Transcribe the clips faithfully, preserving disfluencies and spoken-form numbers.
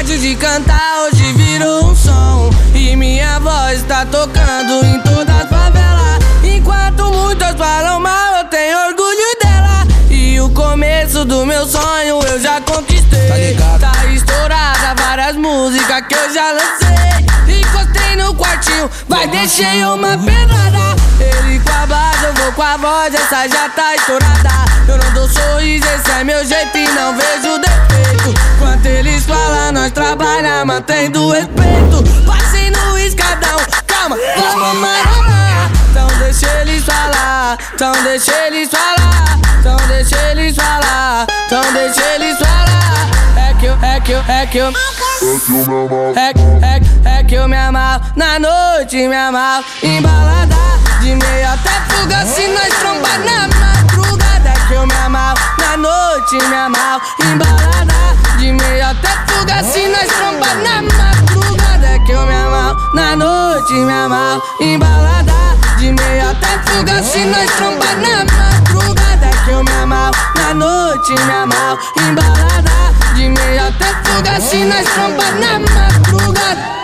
vontade de cantar hoje virou um som, e minha voz tá tocando em toda a favela. Enquanto muitos falam mal, eu tenho orgulho dela. E o começo do meu sonho eu já conquistei. Tá ligado? Tá estourada várias músicas que eu já lancei. Encostei no quartinho, vai deixei uma pedrada. Ele com a base, eu vou com a voz, essa já tá estourada. Eu não dou sorriso, esse é meu jeito e não vejo defeito. Quanto eles falam, nós trabalha, mantendo respeito. Passei no escadão, calma, vamos marolar. Então deixa eles falar, então deixa eles falar, então deixa eles falar, então deixa eles falar. É que eu, é que eu, é que eu É, é, é que eu me amarro na noite, me amarro em balada. De meia até fuga, se nós trombar na madrugada. É que eu me amarro na noite, me amarro em balada. De meia até fuga, se nós trombar na madrugada. É que eu me amarro na noite, me amarro em balada. De meia até fuga, se nós trombar na madrugada. É que eu me amarro na noite, me amarro em balada. De meia até fuga, se nós trombar na madrugada.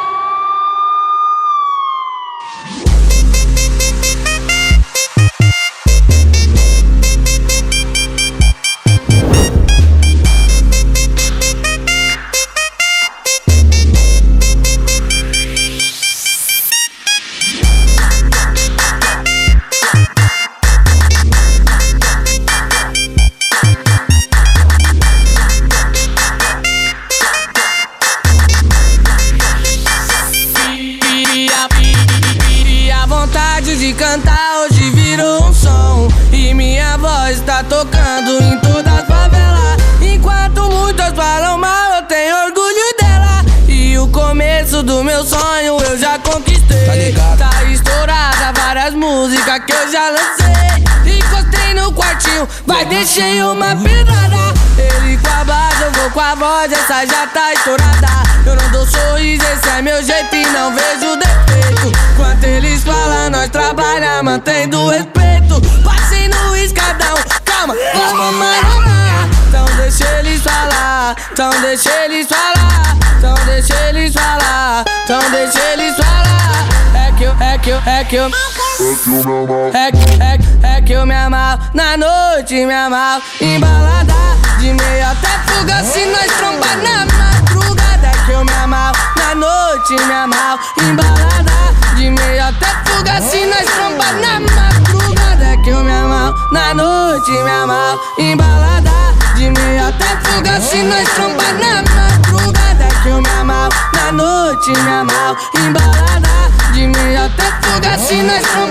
De cantar hoje virou um som, e minha voz tá tocando em toda a favela. Enquanto muitos falam mal, eu tenho orgulho dela. E o começo do meu sonho eu já conquistei. Tá ligado? Tá estourada várias músicas que eu já lancei. Encostei no quartinho, vai deixei uma pedrada. Ele com a base, eu vou com a voz, essa já tá estourada. Eu não dou sorriso, esse é meu jeito e não vejo defeito. Quanto eles falam, nós trabalha, mantendo respeito. Passei no escadão, calma, vamos marolar. Então deixa eles falar, então deixa eles falar, então deixa eles falar, então deixa eles falar. É que eu, é que eu, é que eu É que, é, é que eu me amarro na noite, me amarro em balada. De meia até fuga, se nós trombar na madrugada. É que eu me amarro na noite, me amarro em balada. De meia até fuga, se nós trombar na madrugada. É que eu me amarro na noite, me amarro em balada. De meia até fuga, se nós trombar na madrugada. É que eu me amarro na noite, me amarro em balada. De meia até fuga, se nós trombar